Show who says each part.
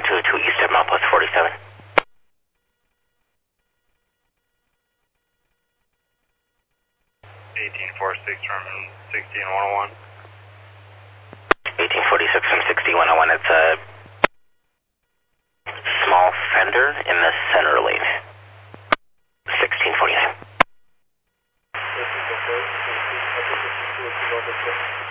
Speaker 1: 222 East at milepost 47.
Speaker 2: 1846 from 16101.
Speaker 1: 1846 from 6101. It's a small fender in the center lane. 1649.